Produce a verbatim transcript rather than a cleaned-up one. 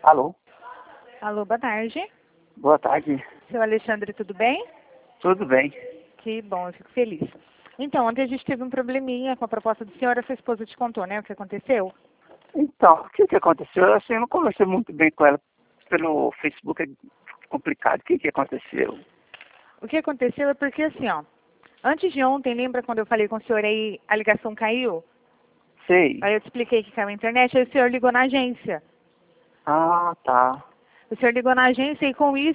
Alô? Alô, boa tarde. Boa tarde. Seu Alexandre, tudo bem? Tudo bem. Que bom, eu fico feliz. Então, ontem a gente teve um probleminha com a proposta do senhor, a sua esposa te contou, né, o que aconteceu? Então, o que, que aconteceu? Assim, eu não conversei muito bem com ela pelo Facebook, é complicado. O que, que aconteceu? O que aconteceu é porque, assim, ó, antes de ontem, lembra quando eu falei com o senhor aí, a ligação caiu? Sei. Aí eu te expliquei que caiu a internet, aí o senhor ligou na agência. Ah, tá. O senhor ligou na agência e com isso